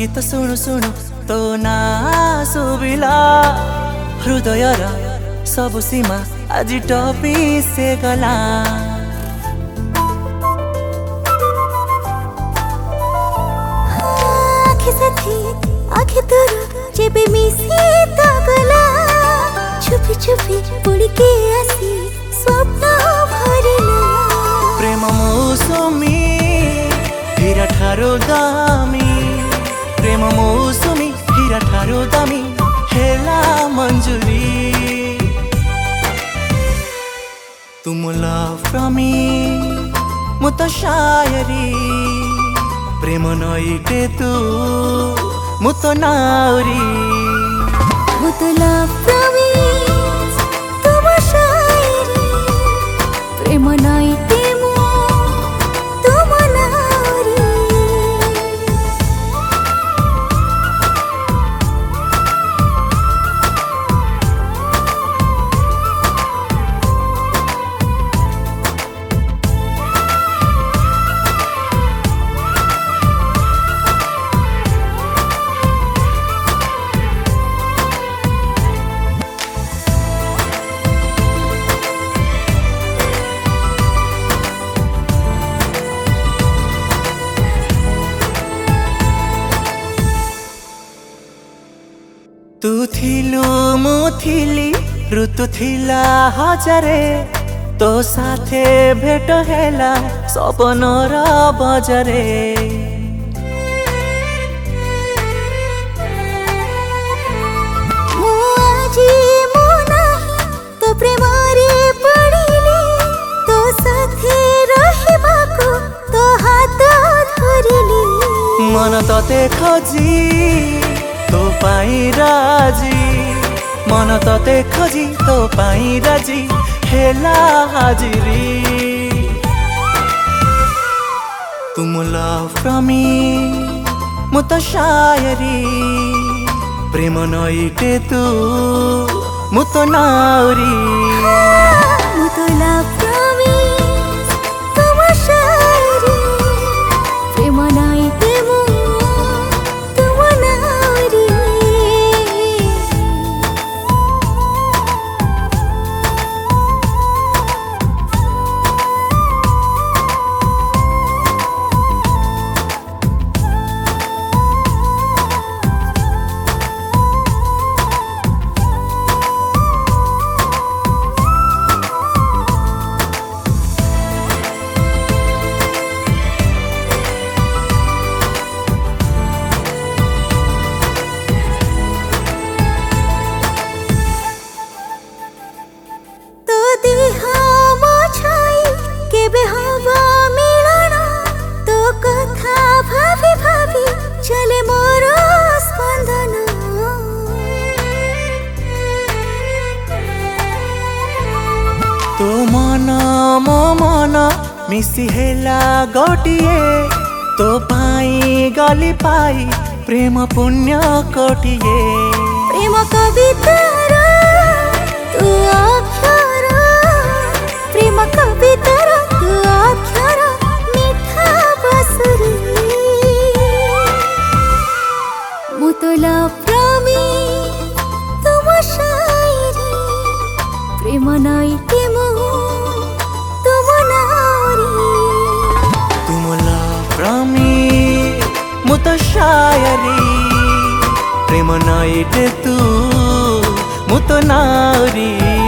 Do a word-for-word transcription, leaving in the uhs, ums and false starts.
गीत शुणु शुणु तो ना सुबिला हृदय र सब सीमा आज टपी से गला। आखे साथी आखे तोर जेबे मिसी तो गला छुपी छुपी उड़ी के आसी स्वप्न भरिला। प्रेम मौसमी हीरा ठारो दामी प्रेम मौसमी हीरा ठारो दामी हेला मंजूरी। तुम लव फ्रॉम मी मु तो शायरी प्रेम नईटे तू मु तो नाउरी। मु तो लव प्रॉमिस तुम शायरी प्रेम नईटे मु तुम नाउरी। तू थिलु मु थिली ऋतु थिला हजारे तो साथे भेट हेला सपनर बजारे। मु आजी मु नाही तो प्रेम रे पड़िले तो साथे रहिबाको तो हाथ धरिले। मन तते खोजी तो पाई राजी मन तते खोजी तो पाई राजी हेला हाजिरी। तुम लव फ्रॉम मी मु तो शायरी प्रेम नईटे तू मु तो नाउरी। मु तो लव प्रॉमिस तुम शायरी प्रेम नईटे मु तुम नाउरी। चले मोर स्पंदन तो मन मो मन मिसी हेला गोटिए तो पाई गली पाई प्रेम पुण्य कोटिए। प्रेम कवितार तू अक्षर प्रेम कवितार तू अक्षर मिठा बसुरी। मु तो लव प्रॉमिस तुम शायरी प्रेम नईटे मु तुम नाउरी। तुम लव फ्रॉम मी मु तो शायरी प्रेम नईटे तू मु तो नाउरी।